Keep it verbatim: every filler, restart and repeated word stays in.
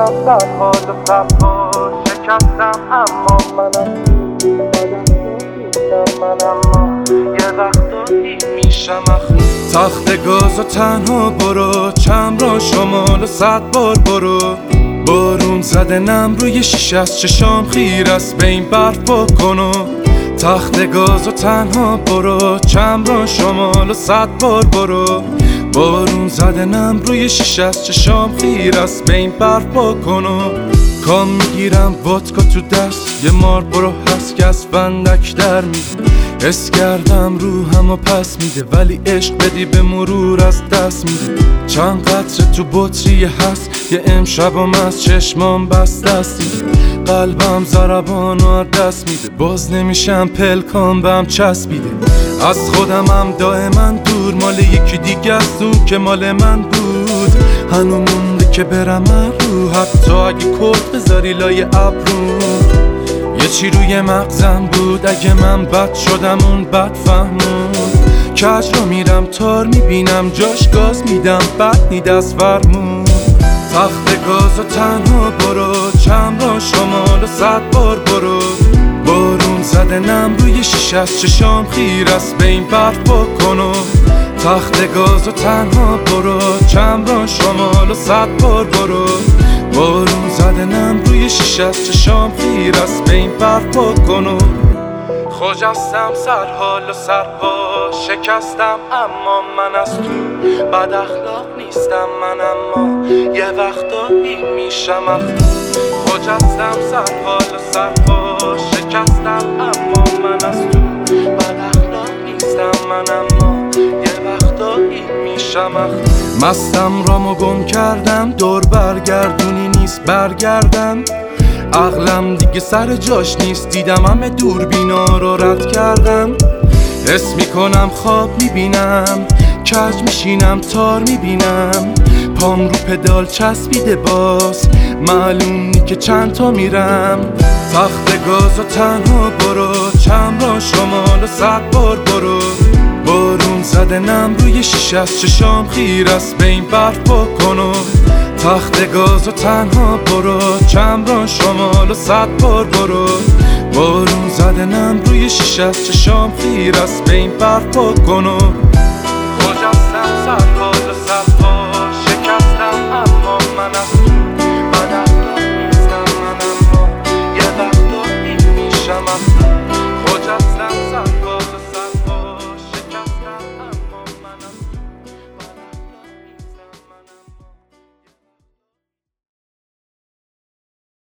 هستم در حال صفا شکستم اما منم نیستم من اما یه وقتایی میشم اخم تخت گاز و تنها برو چم را شمال و صد بار برو بارون زده نم روی شیشه از چشام خیر است به این برف بکن و تخت گاز و تنها برو چم را شمال و صد بار برو بارون زده نم روی شیشه از چشام خیر است به این برف بکن و کام میگیرم وودکا تو دست یه مار برو هست که از فندک در میده حس کردم روحم و پس میده ولی عشق بدی به مرور از دست میده چند قطره تو بطری هست یه امشبم از چشمام بست دستی قلبم ضربان و دست میده باز نمیشم پلکام بهم چسبیده از خودمم دائما دور مال یکی دیگه است اون که مال من بود هنو مونده که برم رو حتی اگه کت بذاری لای ابرو یه چی روی مغزم بود اگه من بد شدم اون بد فهمون کج رو میرم تار میبینم جاش گاز میدم بد نی دست فرمون تخت گاز و تنها برو چم را شمال و صد بار برو بارون زده نم روی شیشه از چشام خیر است به این برف بکن و تخت گاز و تنها برو چم را شمال و صد بار برو بارون زده نم روی شیشه از چشام خیر است به این برف بکن و خجستم سر حال و سرپا شکستم اما من از تو بد اخلاق نیستم من اما یه وقتایی میشم اخم خجستم سر حال و سرپا شکستم اما من از تو بد اخلاق نیستم من اما یه وقتایی میشم اخم مستم رامو گم کردم دور برگردونی نیست برگردم عقلم دیگه سر جاش نیست دیدم همه دوربینا رو رد کردم حس میکنم خواب میبینم کج میشینم تار میبینم پام رو پدال چسبیده باز معلوم نی که چند تا میرم تخت گاز و تنها برو چم را شمال و صد بار برو بارون زده نم روی شیشه از چشام خیر است به این برف بکن و تخت گاز و تنها برو چم را شمال و صد بار برو بارون زده نم روی شیشه از چشام خیر است به این برف بکن و